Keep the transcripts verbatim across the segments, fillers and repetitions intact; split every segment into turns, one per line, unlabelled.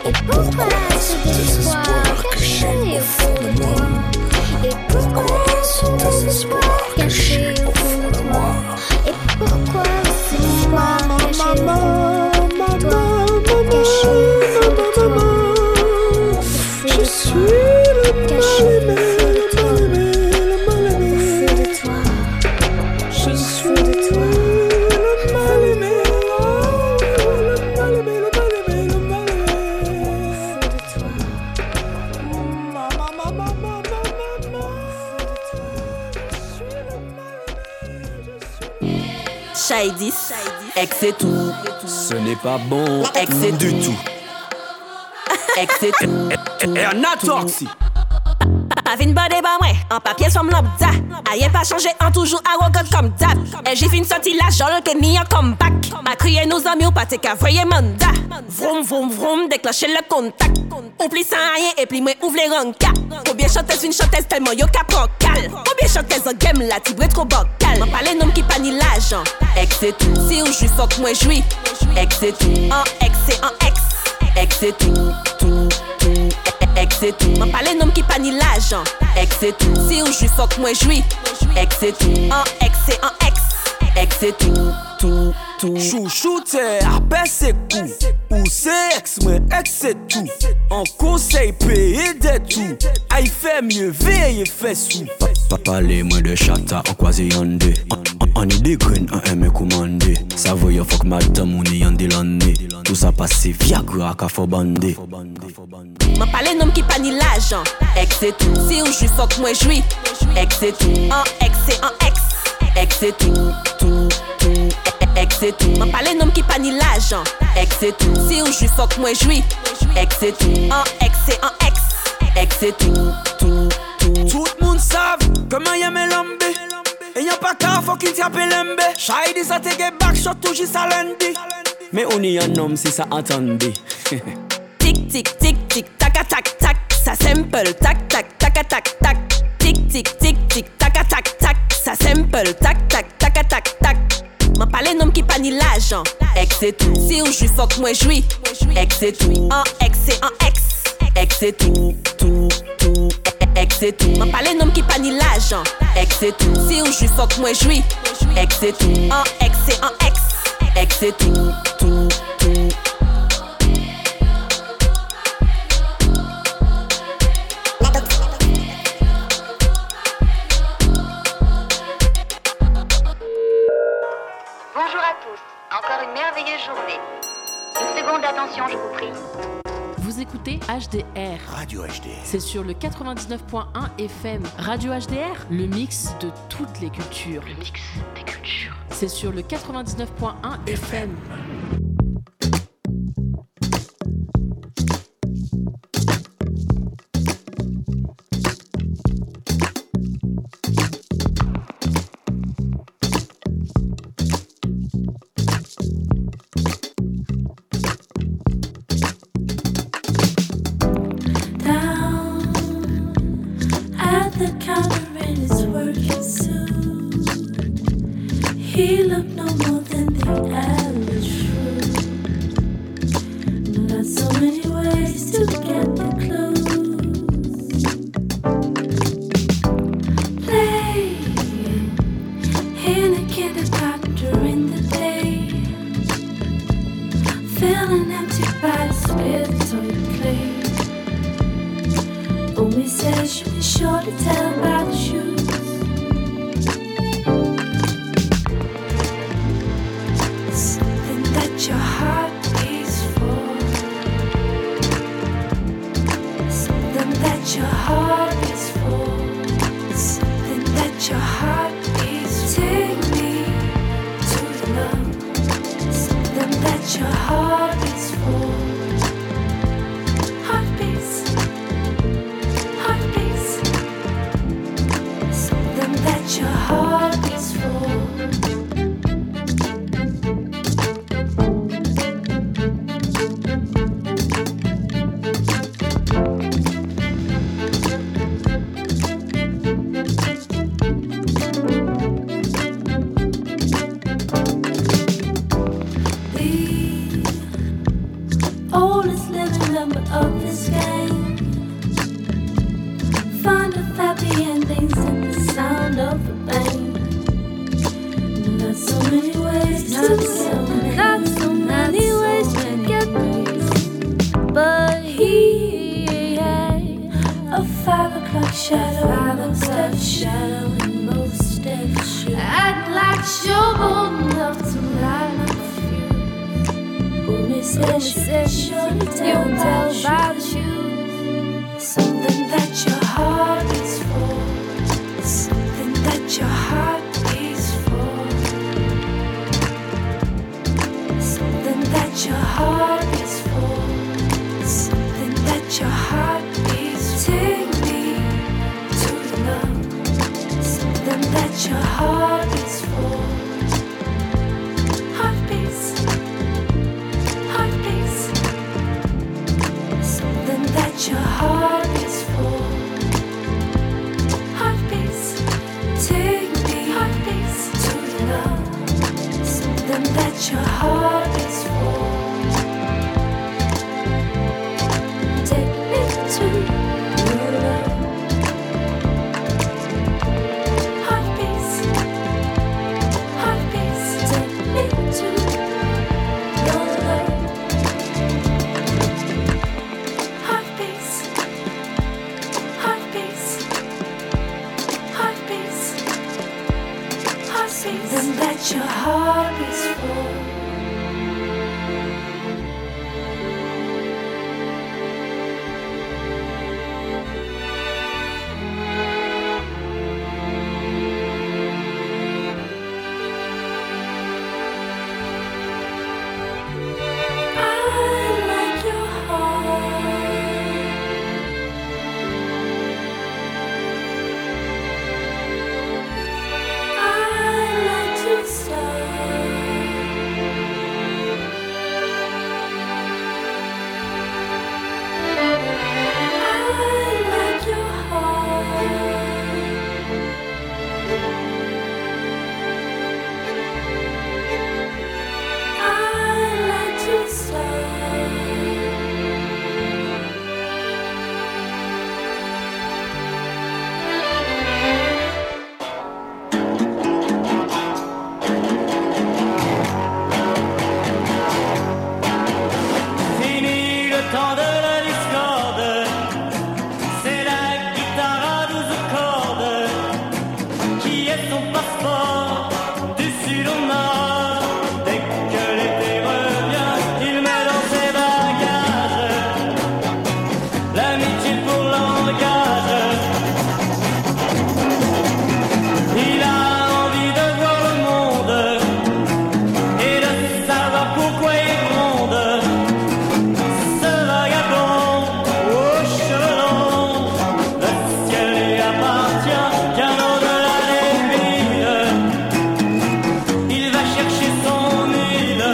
Et pourquoi ce désespoir caché au fond de moi? Et pourquoi ce désespoir caché au fond de moi? Et pourquoi ce désespoir caché au fond de toi? Caché au fond de toi. Je suis le caché au fond de toi. Au fond de toi. Je suis de toi. Le mal aimé, le mal aimé, le mal aimé, le mal aimé. Au fond de toi. Maman, maman, maman, maman. Je suis le mal aimé, je suis.
Shady, ex c'est tout.
Ce n'est pas bon,
Ex c'est
du
tout.
tout.
Ex c'est tout.
Et un atorsi.
Pas vin bode ba mwen, en papier som lambda. Ayen pas changé, en toujours arrogant comme dab. Et j'ai fin sorti la jol que ni un comeback. Ma crié nos amis ou pas te ka voye mandat. Vroom vroom vroom, déclencher le contact. Oublie sans rien et puis moi ouvre les rankas. Combien chanteuse une chanteuse tellement yo ka procal. Combien chanteuse en game la tibre trop bocal. M'en parle nom qui pas ni l'argent. Ex c'est tout. Si ou j'suis fuck moi j'suis. Ex c'est tout. En ex c'est en ex. Ex c'est tout, tout, tout. Ex c'est tout. M'en parle nom qui pas ni l'argent. Ex c'est tout. Si ou j'suis fuck moi j'suis. Ex c'est tout. En ex c'est en ex. Ex c'est tout, tout, tout.
Chouchoute, après c'est coup. Ou c'est ex, moi ex c'est tout. En conseil, payer des tout. Aïe fait mieux, veille fait sous. Pas parler moins de chata, en quasi yandé. En idée green, en aimé commandé. Ça voyait fuck madame, on est yandé l'année. Tout ça passe Viagra, qu'a faut bander.
M'en parle nom qui pas ni l'argent. Ex c'est tout. Si ou j'suis fuck moi j'suis. Ex c'est tout. En ex c'est en ex. Ex c'est tout, tout, tout. Ex c'est tout. M'en parle nom qui pas ni l'argent. Ex c'est tout. Si ou j'suis fuck moi j'suis. Ex c'est tout. En ex c'est en ex. Ex c'est tout, tout, tout.
Tout le monde savent comment y'a mes lambés. Et y'a pas qu'à faut qu'il t'appelle l'embé. Shady ça te get back shot tout juste à lundi. Mais on y un homme si ça attendait.
Tic tic tic tic tac tac tac. Ça simple tac tac tac tac tac. Tic tic tic tic tac tac tac. Ça simple tac tac tac tac tac. M'en parle nom qui pas ni l'argent. Ex c'est tout. Si ou j'suis fuck moi j'suis. Ex c'est tout. En ex c'est en ex. Ex c'est tout, tout, tout. Ex c'est tout. M'en parle nom qui pas ni l'argent. Ex c'est tout. Si ou j'suis fuck moi j'suis. Ex c'est tout. En ex c'est en ex. Ex c'est tout, tout, tout.
Bonjour à tous, encore une merveilleuse journée. Une seconde d'attention, je vous prie.
Vous écoutez H D R.
Radio H D R.
C'est sur le quatre-vingt-dix-neuf point un F M. Radio H D R, le mix de toutes les cultures.
Le mix des cultures.
C'est sur le quatre-vingt-dix-neuf point un F M.
He looked no more than the average fool. But so many ways to get the clues. Play in a kindergarten during the day, feeling empty by the split toy play. Only says you be sure to tell by the shoes. Your heart beats for something that your heart beats for, something that your heart beats. Take me to the love, something that your heart beats for. Heartbeats, heartbeats, something that your heart beats for. oldest living member of this game. Fond of happy endings and the sound of the bang. Not so many ways to get me, not so many ways to get me. But he had a five o'clock shadow, five o'clock shadow in most steps. Act like you're bold enough to lie like you. Umi says you can tell by the shoes. Something that your heart is for. Something that your heart is for. Something that your heart is for. Something that your heart is. Take me to the love. Something that your heart is for. Heartbeats, heartbeats. Something that your heart is for. Heartbeats, take me, heartbeats to the love. Something that your heart is for. Take me to your love. Heartbeats, heartbeats, take me to your love. Heartbeats, heartbeats, heartbeats, heartbeats. Something that your heart is for. I like your heart. I like to start. I like your heart. I like to start.
Fini le temps de la discorde, c'est la guitare à douze cordes qui est son passeport du sud au nord. Dès que l'été revient, il met dans ses bagages l'amitié pour langage. Il a envie de voir le monde et de savoir pourquoi il gronde. Ce vagabond aux cheveux longs, le ciel lui appartient bien au-delà des villes. Il va chercher son île.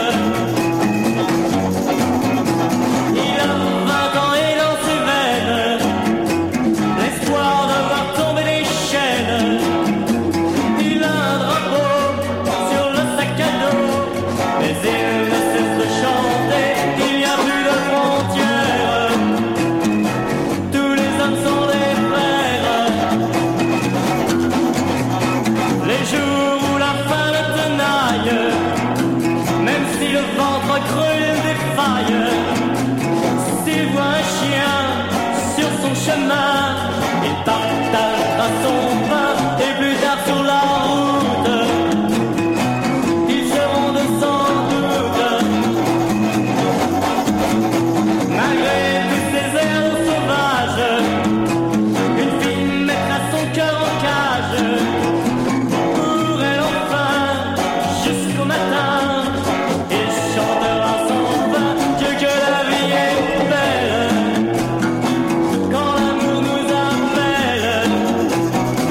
Il a vingt ans et dans ses veines l'espoir de voir tomber les chaînes. Il a un drapeau sur le sac à dos, mais il ne cesse de chanter. Il n'y a plus de frontières. Tous les hommes sont des frères. Les jours où la faim le tenaille, même si le ventre creux il défaille, s'il voit un chien sur son chemin, il partagera son pain et plus tard sur la route, ils seront de sans doute. Malgré tous ces airs sauvages, une fille mettra son cœur en cage. Pour elle enfin, jusqu'au matin, il chantera sans fin Dieu que la vie est belle quand l'amour nous appelle.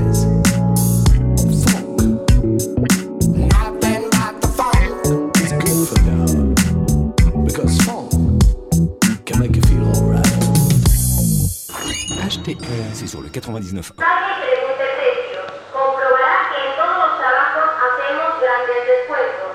is funk. Nothing but the funk is good for you, because funk can make you feel alright. H T R, c'est sur le quatre-vingt-dix-neuf.
Comprobará que en todos los trabajos hacemos grandes descuentos.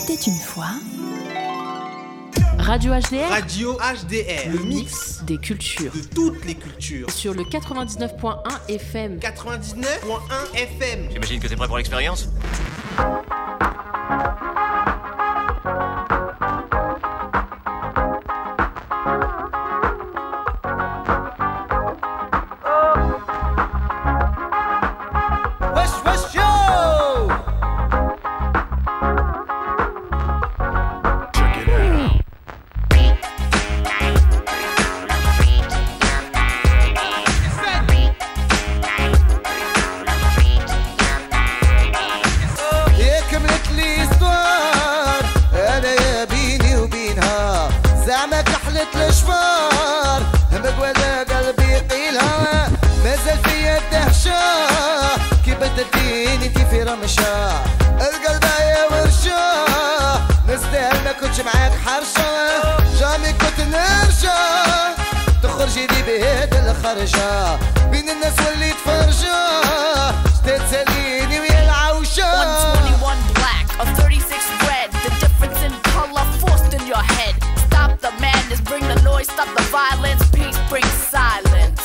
était une fois...
Radio H D R.
Radio H D R.
Le mix des cultures.
De toutes les cultures.
Sur le quatre-vingt-dix-neuf point un F M.
quatre-vingt-dix-neuf point un F M.
J'imagine que t'es prêt pour l'expérience ?
بين الناس واللي تفرجا جداد ساليني ويا العوشة
one twenty-one black, a thirty-six red. The difference in color forced in your head. Stop the madness, bring the noise, stop the violence. Peace brings silence.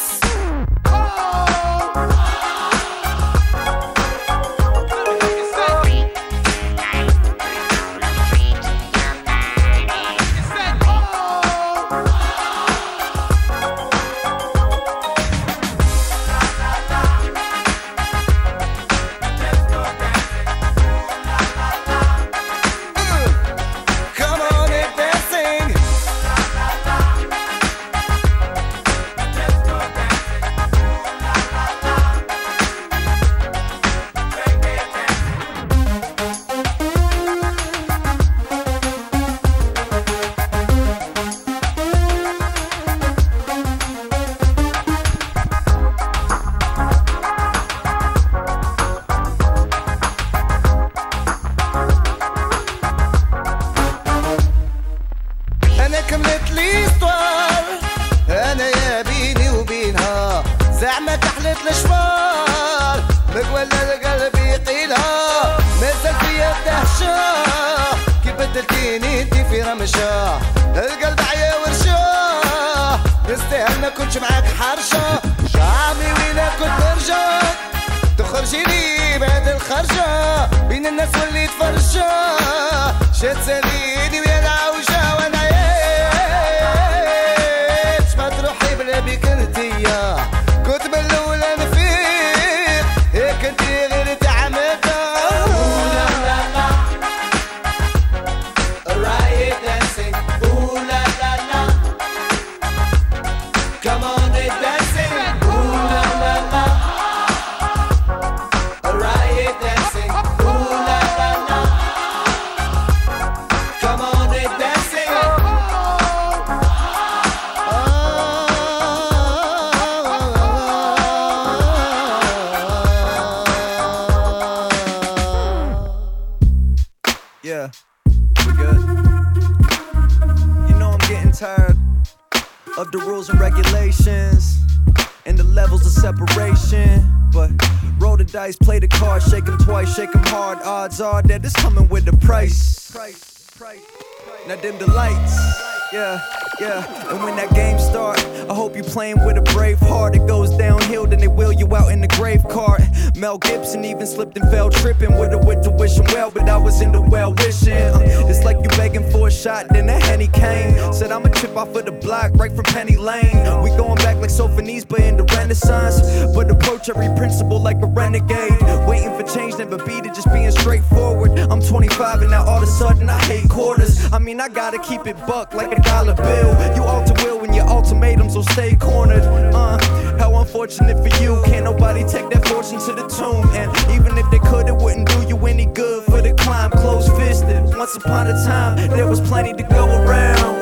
Play the card, shake them twice, shake them hard. Odds are that it's coming with the price. Price, price, price. Now dim the lights. Yeah, yeah. And when that game start, I hope you playing with a brave heart. It goes downhill, then they wheel you out in the grave cart. Mel Gibson even slipped and fell tripping with a with to wishing well, but I was in the well wishing. Uh, it's like you begging for a shot, then a Henny came. Said I'm a chip off of the block, right from Penny Lane. We going back like Sophonies, but in the Renaissance. But approach every principle like a renegade. Waiting for change, never beat it, just being straightforward. I'm twenty-five and now all of a sudden I hate quarters. I mean I gotta keep it buck like a dollar bill. You alter will when your ultimatums will stay cornered. Uh, how unfortunate for you, can't nobody take that fortune to the tomb. And even if they could, it wouldn't do you any good for the climb. Close fisted, once upon a time there was plenty to go around.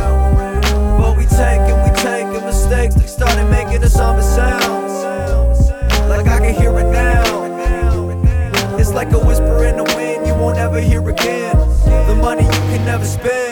But we taking, we taking mistakes that started making us all sound. Like I can hear it now. It's like a whisper in the wind you won't ever hear again. The money you can never spend,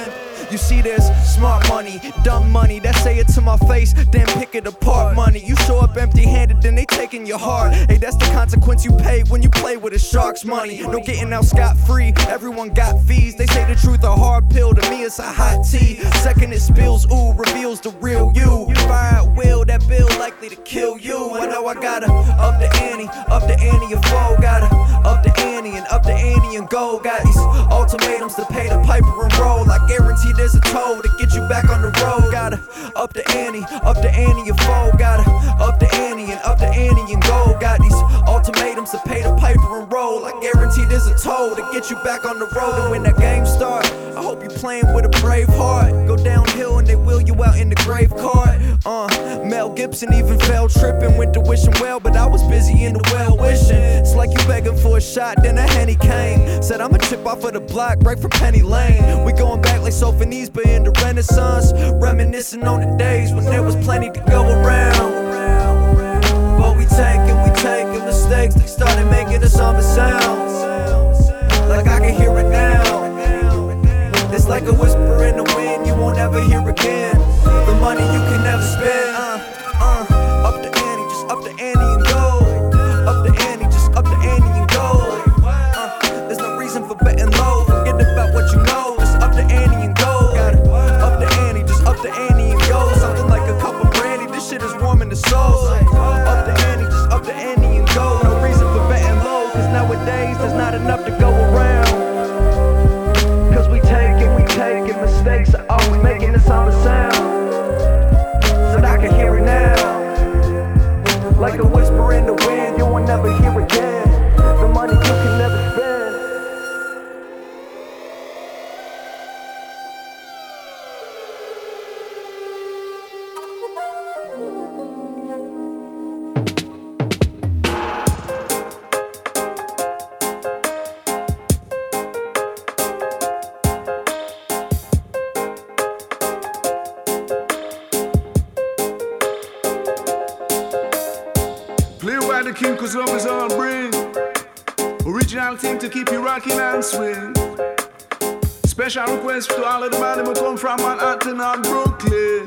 You see this? Smart money, dumb money, that say it to my face, then pick it apart. Money, you show up empty-handed, then they taking your heart. Hey, that's the consequence you pay when you play with a shark's money. No getting out scot-free, everyone got fees. They say the truth, a hard pill, to me it's a hot tea. Second it spills, ooh, reveals the real you. Fire at will, that bill likely to kill you. I know I gotta up the ante, up the ante and foe. Gotta up the ante and up the ante and go. Got these ultimatums to pay the piper and roll. I guarantee there's a toll to get you back on the road. Gotta up the ante, up the ante and foe. Gotta up the ante and up the ante and go. Got these ultimatums to pay the piper and roll. I guarantee there's a toll to get you back on the road. And when that game start, I hope you playing with a brave heart. Go downhill and they wheel you out in the grave cart. Uh, Mel Gibson even fell tripping. Went to wishing well, but I was busy in the well wishing. It's like you begging for a shot, then a Henny came. Said I'ma chip off of the block right from Penny Lane. We going back like Sophonies, but in the Renaissance. Reminiscing on the days when there was plenty to go around. But we taking, we taking mistakes. They started making us summer sounds. Like I can hear it now. It's like a whisper in the wind you won't ever hear again. The money you can never spend. Uh, uh, up the ante, just up the ante and go. Up the ante, just up the ante and go. Uh, there's no reason for betting low. Forget about what you know. Just up the ante and go. Gotta up the ante, just up the ante and go. Something like a cup of brandy. This shit is warming the soul. Up the ante, just up the ante and go. No reason for betting low, cause nowadays there's not enough to go around. Cause we taking, we taking mistakes. Are always making the summer sound. So that I can hear it now. Like a whisper in the wind, you will never hear again. The money you can never spend.
King, cause love is all bring. Original thing to keep you rocking and swing. Special request to all of the man who come from Manhattan and Brooklyn.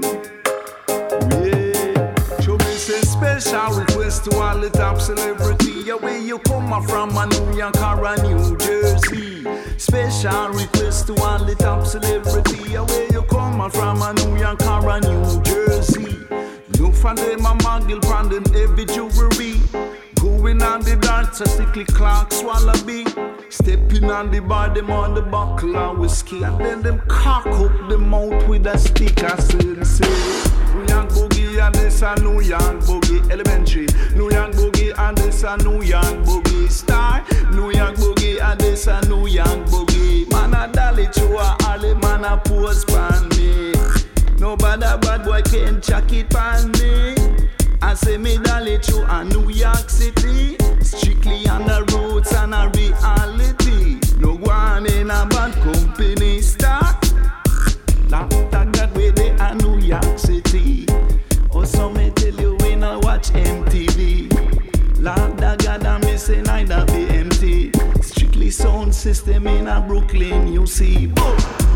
Yeah. Show me say special request to all the top celebrity. Yeah, where you come from, a New York or a New Jersey. Special request to all the top celebrity. Yeah, where you come from, a New York or a New Jersey. Look for them a muggle from them heavy jewelry. Going on the dance, a sickly clock, wallaby. Stepping on the bar, them on the buckle of whiskey. And then them cock up the mouth with a stick, I say, say. New York boogie and this a New York boogie elementary. New York boogie and this a New York boogie star. New York boogie and this a New York boogie. Man a dolly to a alley, man a pose pan me. Nobody bad boy can chuck it on me. I say me dolly to a New York City. Strictly on the roots and a reality. No one in a bad company star. Like that way they a New York City. Also me tell you when I watch M T V. Like that God I me say neither be empty. Strictly sound system in a Brooklyn you see. Boom.